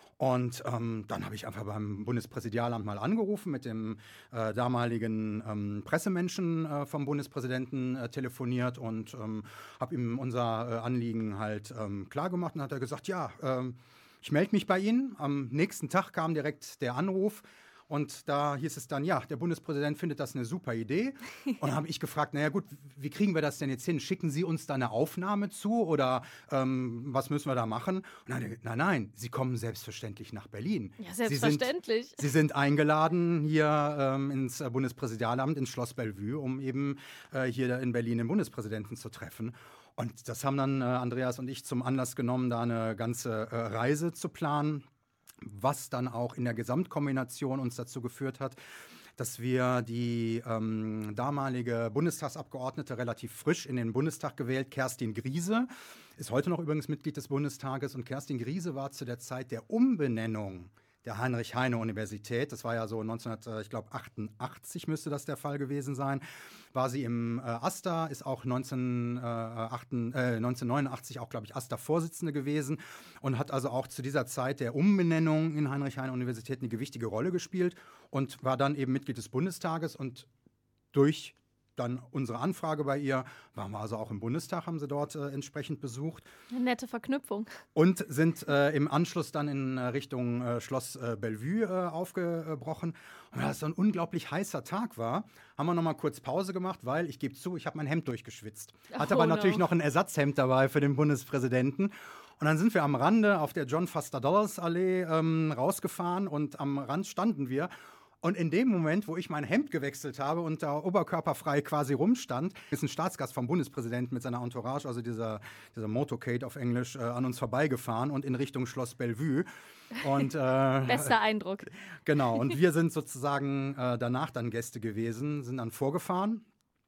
Und ähm, dann habe ich einfach beim Bundespräsidialamt mal angerufen, mit dem äh, damaligen ähm, Pressemenschen äh, vom Bundespräsidenten äh, telefoniert und ähm, habe ihm unser äh, Anliegen halt ähm, klargemacht. Und hat er gesagt, ja, ähm, ich melde mich bei Ihnen. Am nächsten Tag kam direkt der Anruf. Und da hieß es dann, ja, der Bundespräsident findet das eine super Idee. Und dann habe ich gefragt, naja gut, wie kriegen wir das denn jetzt hin? Schicken Sie uns da eine Aufnahme zu oder ähm, was müssen wir da machen? Und dann, nein, nein, Sie kommen selbstverständlich nach Berlin. Ja, selbstverständlich. Sie sind, Sie sind eingeladen hier ähm, ins Bundespräsidialamt, ins Schloss Bellevue, um eben äh, hier in Berlin den Bundespräsidenten zu treffen. Und das haben dann äh, Andreas und ich zum Anlass genommen, da eine ganze äh, Reise zu planen, was dann auch in der Gesamtkombination uns dazu geführt hat, dass wir die ähm, damalige Bundestagsabgeordnete relativ frisch in den Bundestag gewählt, Kerstin Griese, ist heute noch übrigens Mitglied des Bundestages. Und Kerstin Griese war zu der Zeit der Umbenennung der Heinrich-Heine-Universität, das war ja so neunzehnhundertachtundachtzig müsste das der Fall gewesen sein, war sie im äh, AStA, ist auch neunzehnhundertneunundachtzig auch, glaube ich, AStA-Vorsitzende gewesen und hat also auch zu dieser Zeit der Umbenennung in Heinrich-Heine-Universität eine gewichtige Rolle gespielt und war dann eben Mitglied des Bundestages und durch dann unsere Anfrage bei ihr, waren wir also auch im Bundestag, haben sie dort äh, entsprechend besucht. Eine nette Verknüpfung. Und sind äh, im Anschluss dann in äh, Richtung äh, Schloss äh, Bellevue äh, aufgebrochen. Und weil das so ein unglaublich heißer Tag war, haben wir noch mal kurz Pause gemacht, weil, ich gebe zu, ich habe mein Hemd durchgeschwitzt. Hatte Oh, aber no. natürlich noch ein Ersatzhemd dabei für den Bundespräsidenten. Und dann sind wir am Rande auf der John Foster Dulles Allee ähm, rausgefahren und am Rand standen wir. Und in dem Moment, wo ich mein Hemd gewechselt habe und da oberkörperfrei quasi rumstand, ist ein Staatsgast vom Bundespräsidenten mit seiner Entourage, also dieser, dieser Motorcade auf Englisch, äh, an uns vorbeigefahren und in Richtung Schloss Bellevue. Und, äh, Bester Eindruck. Genau, und wir sind sozusagen äh, danach dann Gäste gewesen, sind dann vorgefahren.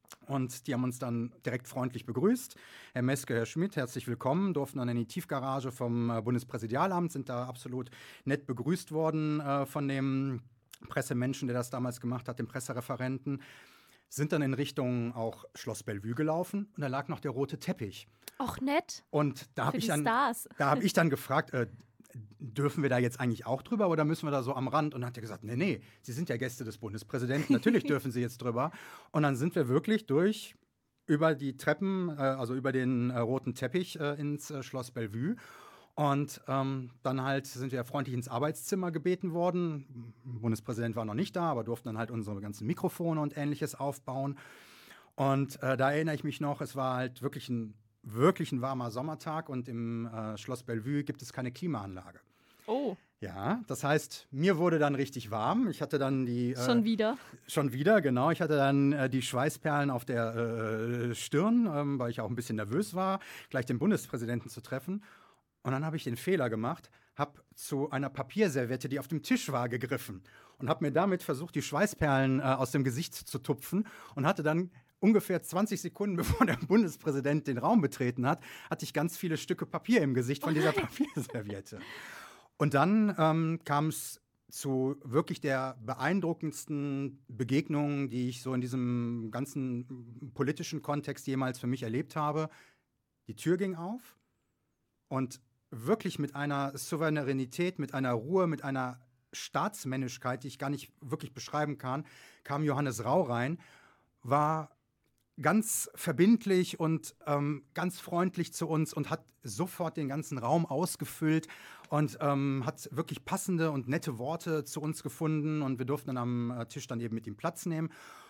Und die haben uns dann direkt freundlich begrüßt. Herr Meske, Herr Schmidt, herzlich willkommen. Durften dann in die Tiefgarage vom äh, Bundespräsidialamt, sind da absolut nett begrüßt worden äh, von dem Pressemenschen, der das damals gemacht hat, dem Pressereferenten. Sind dann in Richtung auch Schloss Bellevue gelaufen und da lag noch der rote Teppich. Och, nett. Und da habe Für ich, die dann- Stars. da hab ich dann gefragt, äh, dürfen wir da jetzt eigentlich auch drüber oder müssen wir da so am Rand? Und dann hat er gesagt, nee, nee, Sie sind ja Gäste des Bundespräsidenten, natürlich dürfen Sie jetzt drüber. Und dann sind wir wirklich durch über die Treppen, äh, also über den äh, roten Teppich äh, ins äh, Schloss Bellevue. Und ähm, dann halt sind wir freundlich ins Arbeitszimmer gebeten worden. Der Bundespräsident war noch nicht da, aber durften dann halt unsere ganzen Mikrofone und Ähnliches aufbauen. Und äh, da erinnere ich mich noch, es war halt wirklich ein, wirklich ein warmer Sommertag und im äh, Schloss Bellevue gibt es keine Klimaanlage. Oh, Ja, das heißt, mir wurde dann richtig warm. Ich hatte dann die... Äh, schon wieder. Schon wieder, genau. Ich hatte dann äh, die Schweißperlen auf der äh, Stirn, ähm, weil ich auch ein bisschen nervös war, gleich den Bundespräsidenten zu treffen. Und dann habe ich den Fehler gemacht, habe zu einer Papierserviette, die auf dem Tisch war, gegriffen und habe mir damit versucht, die Schweißperlen äh, aus dem Gesicht zu tupfen und hatte dann ungefähr zwanzig Sekunden, bevor der Bundespräsident den Raum betreten hat, hatte ich ganz viele Stücke Papier im Gesicht von dieser Papierserviette. Und dann ähm, kam es zu wirklich der beeindruckendsten Begegnung, die ich so in diesem ganzen politischen Kontext jemals für mich erlebt habe. Die Tür ging auf und wirklich mit einer Souveränität, mit einer Ruhe, mit einer Staatsmännlichkeit, die ich gar nicht wirklich beschreiben kann, kam Johannes Rau rein, war ganz verbindlich und ähm, ganz freundlich zu uns und hat sofort den ganzen Raum ausgefüllt und ähm, hat wirklich passende und nette Worte zu uns gefunden und wir durften dann am äh, Tisch dann eben mit ihm Platz nehmen.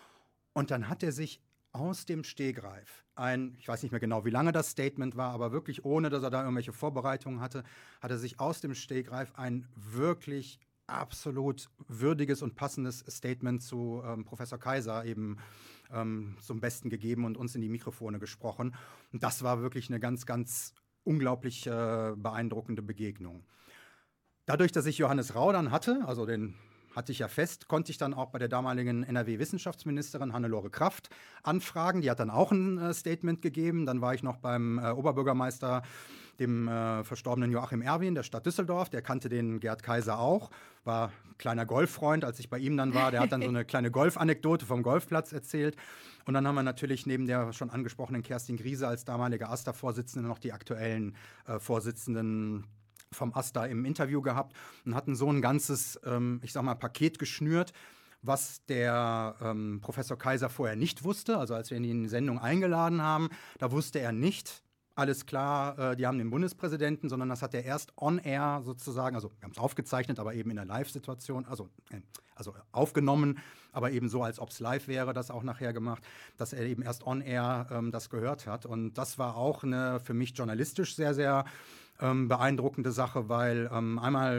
Und dann hat er sich aus dem Stegreif ein, ich weiß nicht mehr genau, wie lange das Statement war, aber wirklich ohne, dass er da irgendwelche Vorbereitungen hatte, hat er sich aus dem Stegreif ein wirklich absolut würdiges und passendes Statement zu ähm, Professor Kaiser eben ähm, zum Besten gegeben und uns in die Mikrofone gesprochen. Und das war wirklich eine ganz, ganz unglaublich äh, beeindruckende Begegnung. Dadurch, dass ich Johannes Rau dann hatte, also den hatte ich ja fest, konnte ich dann auch bei der damaligen N R W-Wissenschaftsministerin Hannelore Kraft anfragen. Die hat dann auch ein äh, Statement gegeben. Dann war ich noch beim äh, Oberbürgermeister, dem äh, verstorbenen Joachim Erwin der Stadt Düsseldorf. Der kannte den Gerd Kaiser auch, war kleiner Golffreund, als ich bei ihm dann war. Der hat dann so eine kleine Golfanekdote vom Golfplatz erzählt. Und dann haben wir natürlich neben der schon angesprochenen Kerstin Griese als damalige A S tA-Vorsitzende noch die aktuellen äh, Vorsitzenden vom A S tA im Interview gehabt und hatten so ein ganzes, ähm, ich sag mal, Paket geschnürt, was der ähm, Professor Kaiser vorher nicht wusste. Also als wir ihn in die Sendung eingeladen haben, da wusste er nicht, alles klar, äh, die haben den Bundespräsidenten, sondern das hat er erst on-air sozusagen, also wir haben es aufgezeichnet, aber eben in der Live-Situation, also, äh, also aufgenommen, aber eben so, als ob es live wäre, das auch nachher gemacht, dass er eben erst on-air ähm, das gehört hat. Und das war auch eine für mich journalistisch sehr, sehr ähm, beeindruckende Sache, weil ähm, einmal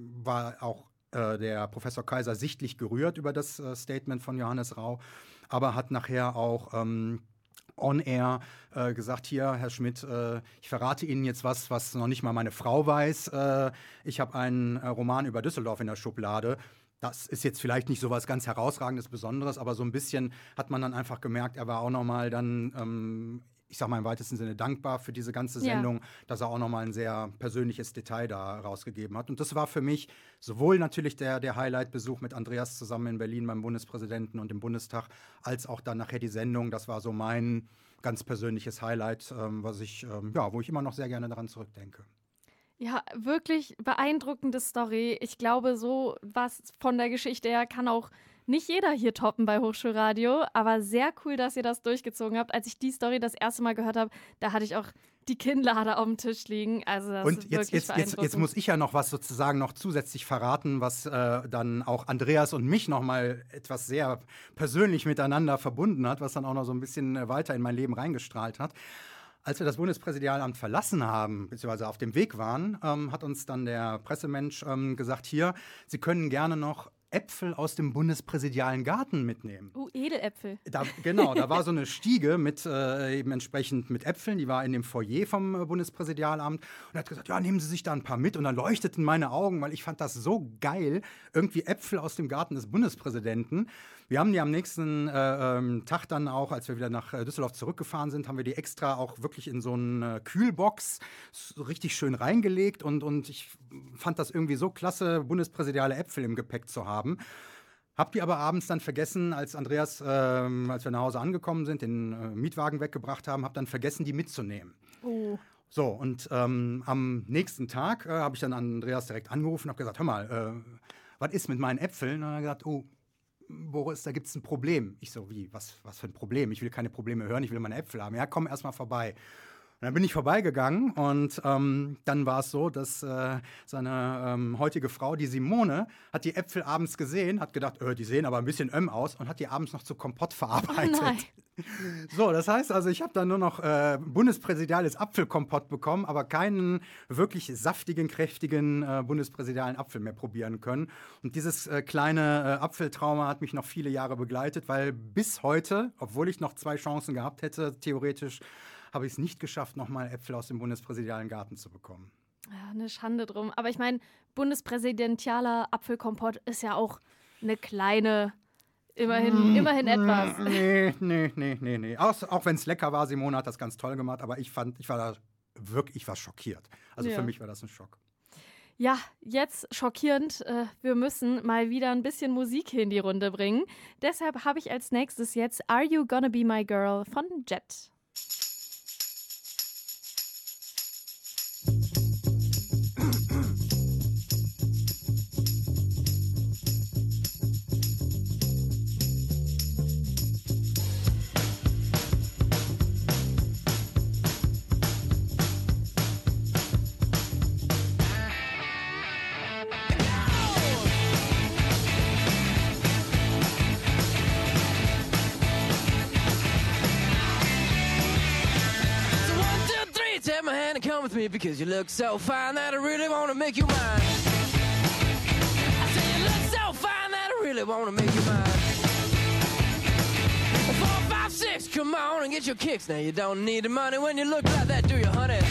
war auch äh, der Professor Kaiser sichtlich gerührt über das äh, Statement von Johannes Rau, aber hat nachher auch ähm, on-air äh, gesagt, hier, Herr Schmidt, äh, ich verrate Ihnen jetzt was, was noch nicht mal meine Frau weiß. Äh, ich habe einen äh, Roman über Düsseldorf in der Schublade. Das ist jetzt vielleicht nicht so was ganz Herausragendes, Besonderes, aber so ein bisschen hat man dann einfach gemerkt, er war auch noch mal dann, ähm, ich sag mal im weitesten Sinne, dankbar für diese ganze Sendung, ja, dass er auch noch mal ein sehr persönliches Detail da rausgegeben hat. Und das war für mich sowohl natürlich der, der Highlight-Besuch mit Andreas zusammen in Berlin beim Bundespräsidenten und im Bundestag, als auch dann nachher die Sendung. Das war so mein ganz persönliches Highlight, ähm, was ich, ähm, ja, wo ich immer noch sehr gerne daran zurückdenke. Ja, wirklich beeindruckende Story. Ich glaube, so was von der Geschichte her kann auch nicht jeder hier toppen bei Hochschulradio, aber sehr cool, dass ihr das durchgezogen habt. Als ich die Story das erste Mal gehört habe, da hatte ich auch die Kinnlade auf dem Tisch liegen. Also das Und ist jetzt, wirklich jetzt, jetzt, jetzt muss ich ja noch was sozusagen noch zusätzlich verraten, was äh, dann auch Andreas und mich noch mal etwas sehr persönlich miteinander verbunden hat, was dann auch noch so ein bisschen äh, weiter in mein Leben reingestrahlt hat. Als wir das Bundespräsidialamt verlassen haben, beziehungsweise auf dem Weg waren, ähm, hat uns dann der Pressemensch ähm, gesagt, hier, Sie können gerne noch Äpfel aus dem bundespräsidialen Garten mitnehmen. Oh, Edeläpfel. Da, genau, da war so eine Stiege mit äh, eben entsprechend mit Äpfeln, die war in dem Foyer vom äh, Bundespräsidialamt und er hat gesagt, ja, nehmen Sie sich da ein paar mit und dann leuchteten meine Augen, weil ich fand das so geil, irgendwie Äpfel aus dem Garten des Bundespräsidenten. Wir haben die am nächsten äh, ähm, Tag dann auch, als wir wieder nach äh, Düsseldorf zurückgefahren sind, haben wir die extra auch wirklich in so eine äh, Kühlbox so richtig schön reingelegt und, und ich fand das irgendwie so klasse, bundespräsidiale Äpfel im Gepäck zu haben. Hab die aber abends dann vergessen, als Andreas, ähm, als wir nach Hause angekommen sind, den äh, Mietwagen weggebracht haben, hab dann vergessen, die mitzunehmen. Oh. So, und ähm, am nächsten Tag äh, habe ich dann Andreas direkt angerufen und habe gesagt, hör mal, äh, was ist mit meinen Äpfeln? Und er hat gesagt, oh, Boris, da gibt es ein Problem. Ich so, wie, was, was für ein Problem? Ich will keine Probleme hören, ich will meine Äpfel haben. Ja, komm erst mal vorbei. Und dann bin ich vorbeigegangen und ähm, dann war es so, dass äh, seine ähm, heutige Frau, die Simone, hat die Äpfel abends gesehen, hat gedacht, äh, die sehen aber ein bisschen ömm aus und hat die abends noch zu Kompott verarbeitet. Oh nein. So, das heißt also, ich habe dann nur noch äh, bundespräsidiales Apfelkompott bekommen, aber keinen wirklich saftigen, kräftigen äh, bundespräsidialen Apfel mehr probieren können. Und dieses äh, kleine äh, Apfeltrauma hat mich noch viele Jahre begleitet, weil bis heute, obwohl ich noch zwei Chancen gehabt hätte, theoretisch, habe ich es nicht geschafft, nochmal Äpfel aus dem bundespräsidialen Garten zu bekommen. Ja, eine Schande drum. Aber ich meine, bundespräsidentialer Apfelkompott ist ja auch eine kleine, immerhin, immerhin etwas. Nee, nee, nee, nee, nee. Auch, auch wenn es lecker war, Simone hat das ganz toll gemacht, aber ich fand, ich war da wirklich, ich war schockiert. Also Ja. für mich war das ein Schock. Ja, jetzt schockierend. Äh, wir müssen mal wieder ein bisschen Musik hier in die Runde bringen. Deshalb habe ich als nächstes jetzt Are You Gonna Be My Girl von Jet. Take my hand and come with me because you look so fine that I really want to make you mine. I say you look so fine that I really want to make you mine. Four, five, six, come on and get your kicks. Now you don't need the money when you look like that, do you, honey?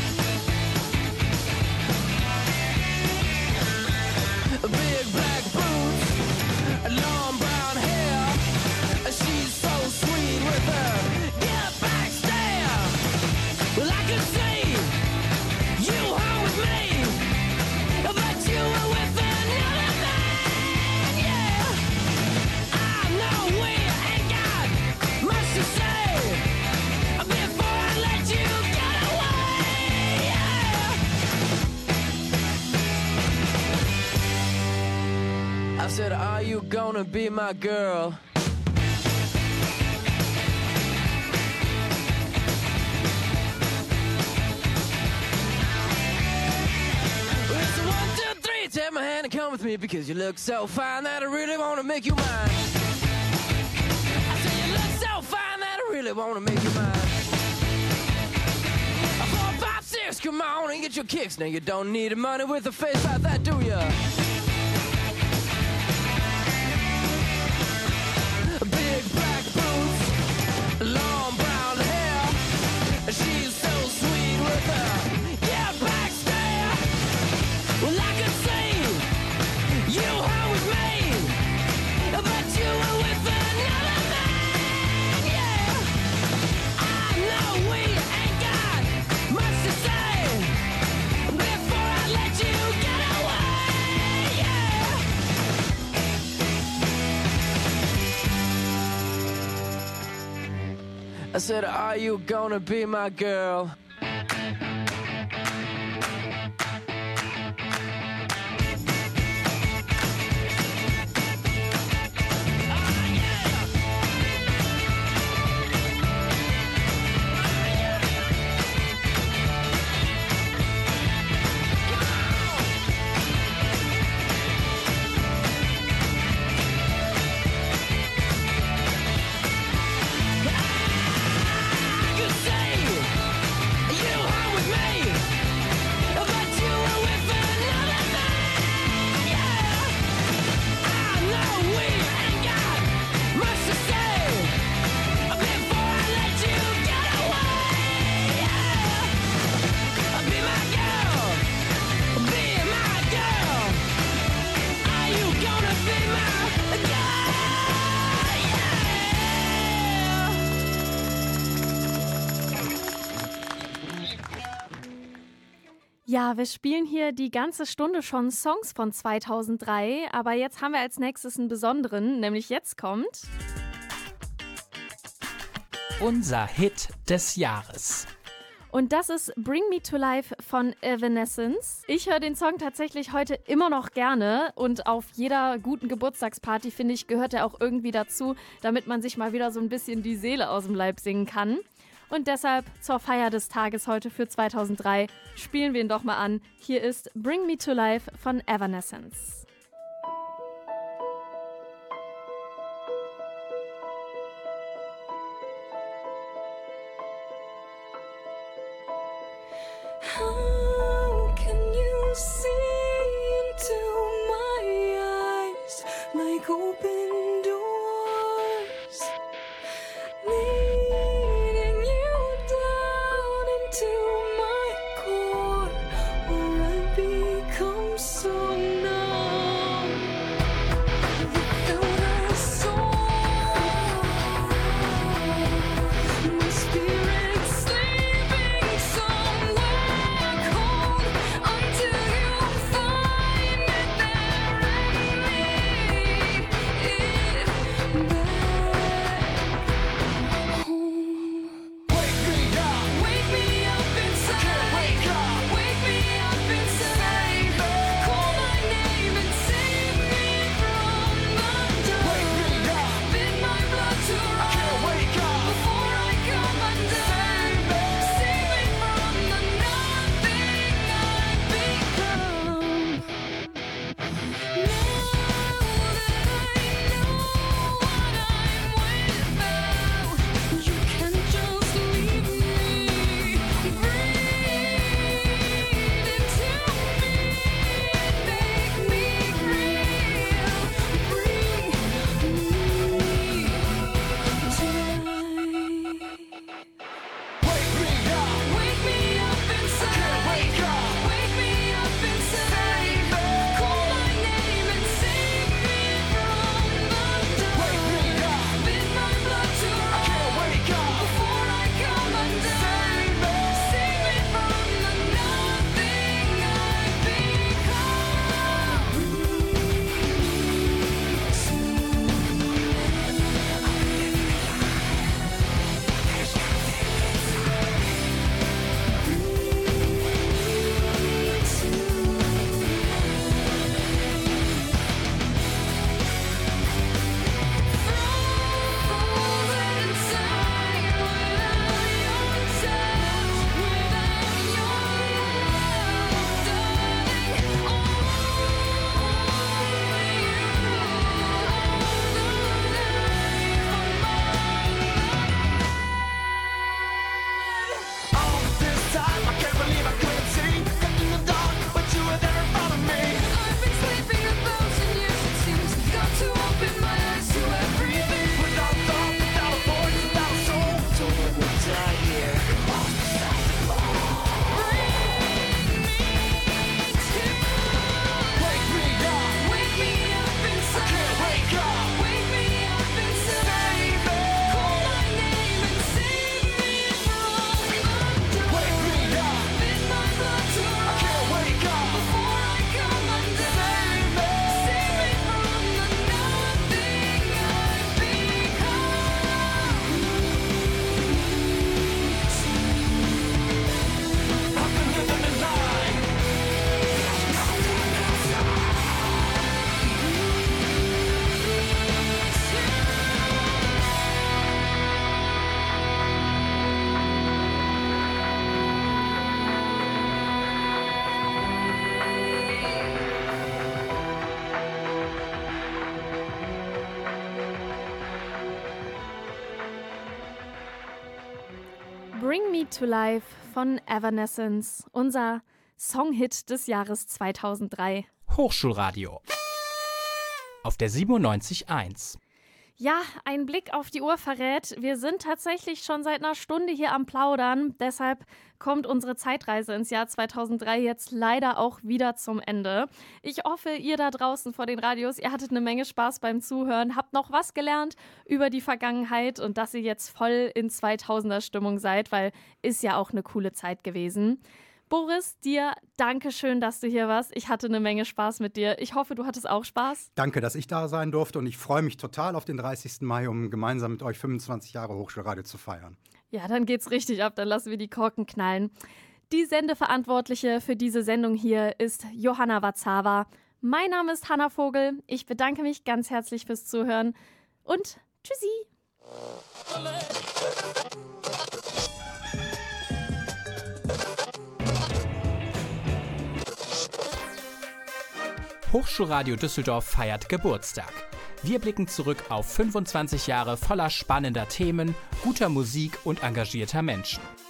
Big black boots, long brown hair. She's so sweet with her get back stare. Well, I can see you home with me, but you were with another man, yeah. I know we ain't got much to say before I let you get away, yeah. I said, are you gonna be my girl? Take my hand and come with me because you look so fine that I really want to make you mine. I say you look so fine that I really want to make you mine. Four, five, six, come on and get your kicks. Now you don't need the money with a face like that, do ya? Big black boots, long brown hair. She's so sweet with her yeah, back stare. Well, I could see you home with me, but you were with another man, yeah. I know we ain't got much to say before I let you get away, yeah. I said, are you gonna be my girl? Ja, wir spielen hier die ganze Stunde schon Songs von zweitausenddrei, aber jetzt haben wir als nächstes einen besonderen, nämlich jetzt kommt unser Hit des Jahres. Und das ist Bring Me to Life von Evanescence. Ich höre den Song tatsächlich heute immer noch gerne und auf jeder guten Geburtstagsparty, finde ich, gehört er auch irgendwie dazu, damit man sich mal wieder so ein bisschen die Seele aus dem Leib singen kann. Und deshalb zur Feier des Tages heute für zweitausenddrei spielen wir ihn doch mal an. Hier ist Bring Me to Life von Evanescence. How can you see into my eyes like open doors, leading you down into my core, where I become so numb without a soul. My spirit sleeping somewhere cold until you find it there and lead it back home. Wake me up, wake me up inside. Wake up, wake me up inside. Call my name and save me from the dark. Wake me up, bid my blood to run. Wake up before I come undone. Save me from the nothing I've become. Now that I know what I'm without, you can just leave me. Breathe into me, make me real. Bring me to life. Wake me up, wake me up inside. Wake up, wake me up inside. Call my name and save me from the dark. Wake me up, bid my blood to run. Wake up before I come undone. Save me from the nothing I've all this time, I can't believe I couldn't see. Got in the dark, but you were there in front of me. I've been sleeping a thousand years, it seems. Got to open my eyes to everything. Without thought, without a voice, without a soul. So when we die here, lost beside the floor. Wake me up, wake me up inside. I can't wake up, wake me up inside. Call my name and save me from the dark. Wake me up, bid my blood to run. I can't wake up before I come undone. Save me, save me from the nothing I've become. I've been living a lie. Bring Me to Life von Evanescence, unser Songhit des Jahres zweitausenddrei. Hochschulradio. Auf der siebenundneunzig Komma eins. Ja, ein Blick auf die Uhr verrät, wir sind tatsächlich schon seit einer Stunde hier am Plaudern. Deshalb kommt unsere Zeitreise ins Jahr zweitausenddrei jetzt leider auch wieder zum Ende. Ich hoffe, ihr da draußen vor den Radios, ihr hattet eine Menge Spaß beim Zuhören, habt noch was gelernt über die Vergangenheit und dass ihr jetzt voll in zweitausender Stimmung seid, weil ist ja auch eine coole Zeit gewesen. Boris, dir danke schön, dass du hier warst. Ich hatte eine Menge Spaß mit dir. Ich hoffe, du hattest auch Spaß. Danke, dass ich da sein durfte und ich freue mich total auf den dreißigsten Mai, um gemeinsam mit euch fünfundzwanzig Jahre Hochschulradio zu feiern. Ja, dann geht's richtig ab, dann lassen wir die Korken knallen. Die Sendeverantwortliche für diese Sendung hier ist Johanna Wazawa. Mein Name ist Hanna Vogel. Ich bedanke mich ganz herzlich fürs Zuhören und tschüssi. Hochschulradio Düsseldorf feiert Geburtstag. Wir blicken zurück auf fünfundzwanzig Jahre voller spannender Themen, guter Musik und engagierter Menschen.